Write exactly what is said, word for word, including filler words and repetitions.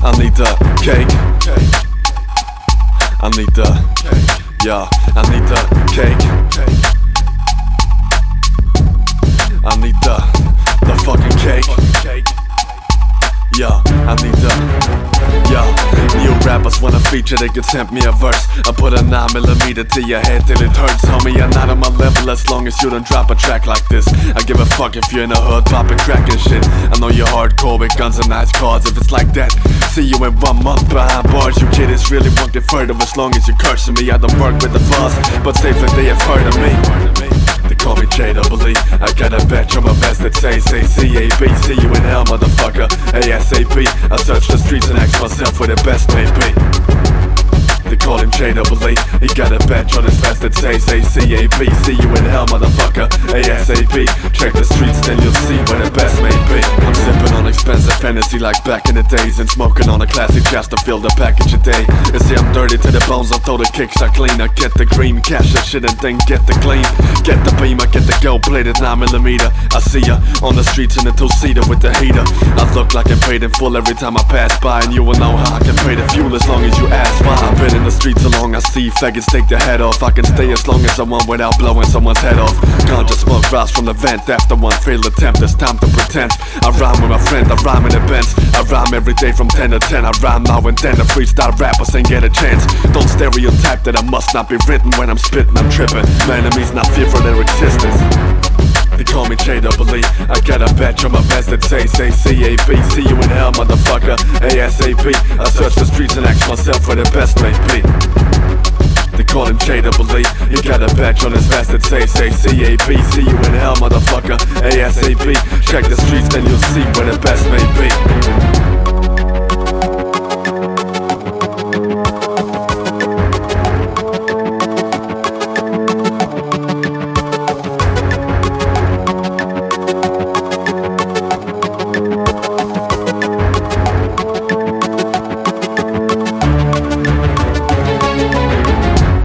I need the cake. I need the, yeah, I need the cake. I need the, the fucking cake. Yeah, I need the, yeah. New rappers wanna feature, they can send me a verse. I put a nine millimeter to your head till it hurts. Homie, you're not on my level as long as you don't drop a track like this. I give a fuck if you're in the hood popping crack and shit. I know you're hardcore with guns and nice cars. If it's like that, see you in one month behind bars. You kids really won't get further as long as you're cursing me. I don't work with the fuzz, but safe like they have heard of me. They call me J double E. I got a badge on my vest that says A C A B. See you in hell, motherfucker, ASAP. I search the streets and ask myself where the best may be. They call him J double E. He got a badge on his vest that says A C A B. See you in hell, motherfucker, ASAP. Check the streets, then you'll see where the best may be. I'm sipping on expensive Hennessy like back in the days, and smoking on a classic just to fill the package a day. You see I'm dirty to the bones, I throw the kicks, I clean. I get the green, cash that shit and then get the clean. Get the beam, I get the gold-plated nine millimeter. I see ya on the streets in a two-seater with the heater. I look like I'm paid in full every time I pass by, and you will know how I can pay the fuel as long as you ask why. I've been in the streets along, I see faggots take their head off. I can stay as long as I want without blowing someone's head off. Ganja smoke rise from the vent after one failed attempt. It's time to pretend I rhyme with my friend, I rhyme in the Benz. I rhyme every day from ten to ten. I rhyme now and then. The freestyle rappers ain't get a chance. Don't stereotype that I must not be written. When I'm spitting, I'm tripping. My enemies not fear for their existence. They call me J double E. I got a badge on my vest that says A C A B. See you in hell, motherfucker, ASAP. I search the streets and ask myself where the best may be. They call him J double E. He got a badge on his vest that says A C A B. See you in hell, motherfucker, ASAP. Check the streets, then you'll see where the best may be.